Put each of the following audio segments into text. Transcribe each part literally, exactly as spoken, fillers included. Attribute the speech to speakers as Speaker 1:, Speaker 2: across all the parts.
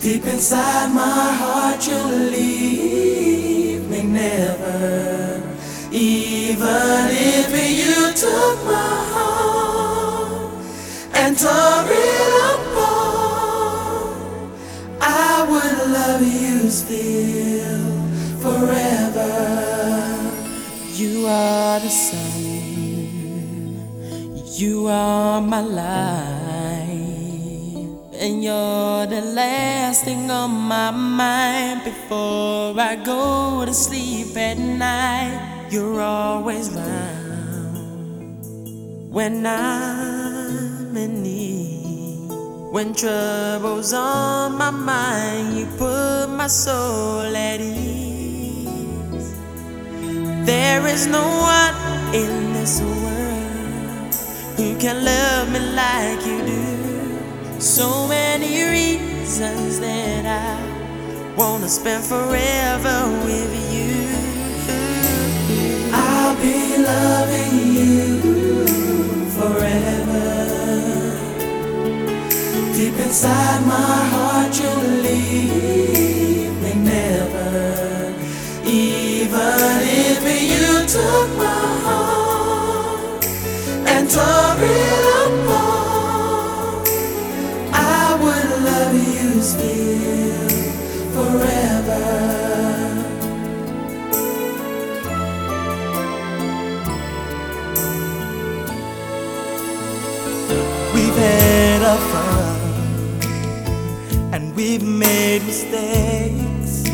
Speaker 1: Deep inside my heart you'll leave me never. Even if you took my heart and tore it apart, I would love you still forever. You are the sun, you are my life, and you're the last thing on my mind before I go to sleep at night. You're always round when I'm in need. When trouble's on my mind, you put my soul at ease. There is no one in this world who can love me like you do. So many reasons that I wanna spend forever with you. I'll be loving you forever. Deep inside my heart you'll leave me never. Even if you took my heart and tore it apart, I would love you still forever. We've had our fun and we've made mistakes,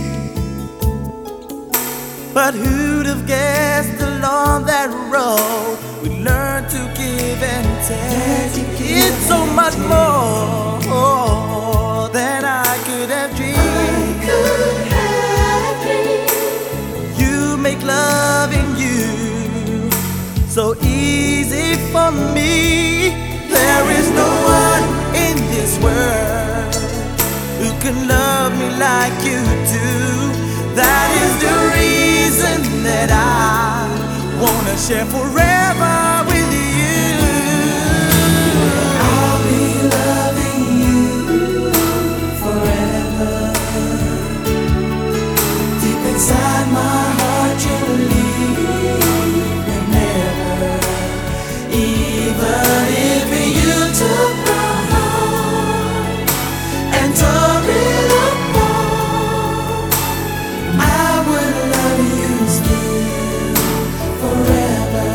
Speaker 1: but who'd have guessed along that road we learn to give and take? It's so much more than I could have dreamed. You make loving you so easy for me. There is no one in this world who can love me like you do. That is the reason that I wanna share forever with you. I'll be loving you forever. Deep inside my heart you'll leave me never. Even if you took my heart and tore it apart, I would love you still forever.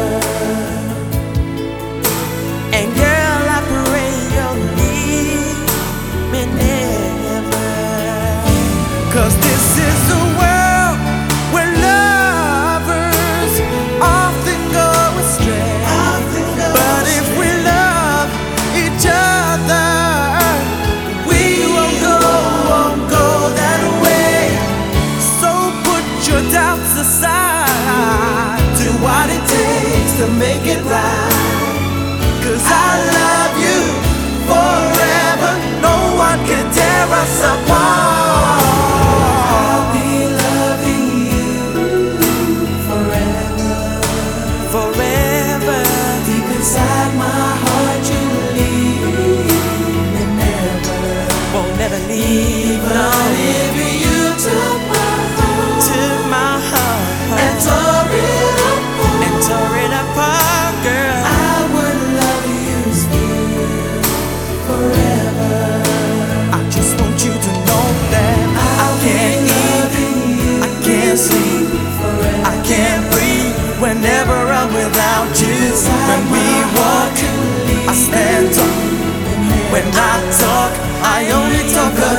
Speaker 1: And girl, I pray you'll leave me never. 'Cause this is the world where lovers often go astray. But if we love each other, we won't go, won't go that way. So put your doubts aside, do what it takes to make it right. 'Cause I love you forever, no one can tear us apart. I'll be loving you forever, forever. Deep inside my heart you'll leave me never. Won't never leave. Even if you took my heart, took my heart and tore it apart, and tore it apart, girl, I would love you still forever. I just want you to know that I can't eat, I can't sleep, I can't breathe whenever I'm without you. When we walk, I stand tall. When I talk, I only talk